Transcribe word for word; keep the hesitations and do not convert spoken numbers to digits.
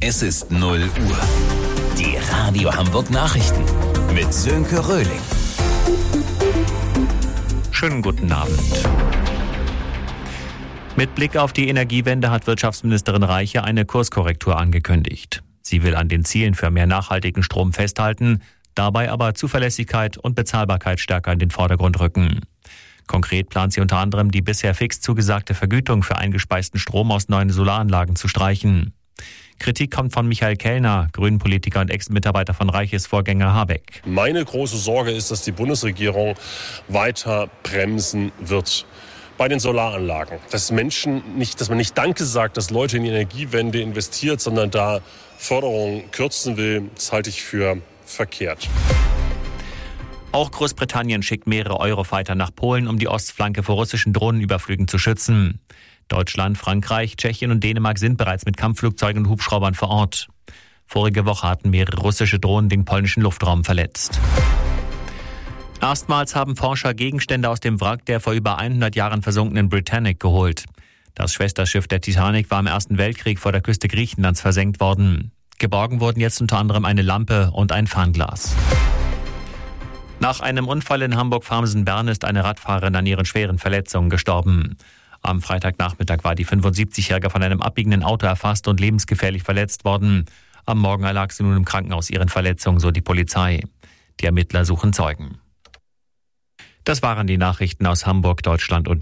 Es ist null Uhr. Die Radio Hamburg Nachrichten mit Sönke Röhling. Schönen guten Abend. Mit Blick auf die Energiewende hat Wirtschaftsministerin Reiche eine Kurskorrektur angekündigt. Sie will an den Zielen für mehr nachhaltigen Strom festhalten, dabei aber Zuverlässigkeit und Bezahlbarkeit stärker in den Vordergrund rücken. Konkret plant sie unter anderem, die bisher fix zugesagte Vergütung für eingespeisten Strom aus neuen Solaranlagen zu streichen. Kritik kommt von Michael Kellner, Grünen-Politiker und Ex-Mitarbeiter von Reiches Vorgänger Habeck. Meine große Sorge ist, dass die Bundesregierung weiter bremsen wird bei den Solaranlagen. Dass Menschen nicht, dass man nicht Danke sagt, dass Leute in die Energiewende investiert, sondern da Förderungen kürzen will, das halte ich für verkehrt. Auch Großbritannien schickt mehrere Eurofighter nach Polen, um die Ostflanke vor russischen Drohnenüberflügen zu schützen. Deutschland, Frankreich, Tschechien und Dänemark sind bereits mit Kampfflugzeugen und Hubschraubern vor Ort. Vorige Woche hatten mehrere russische Drohnen den polnischen Luftraum verletzt. Erstmals haben Forscher Gegenstände aus dem Wrack der vor über hundert Jahren versunkenen Britannic geholt. Das Schwesterschiff der Titanic war im Ersten Weltkrieg vor der Küste Griechenlands versenkt worden. Geborgen wurden jetzt unter anderem eine Lampe und ein Fernglas. Nach einem Unfall in Hamburg-Farmsen-Bern ist eine Radfahrerin an ihren schweren Verletzungen gestorben. Am Freitagnachmittag war die fünfundsiebzigjährige von einem abbiegenden Auto erfasst und lebensgefährlich verletzt worden. Am Morgen erlag sie nun im Krankenhaus ihren Verletzungen, so die Polizei. Die Ermittler suchen Zeugen. Das waren die Nachrichten aus Hamburg, Deutschland und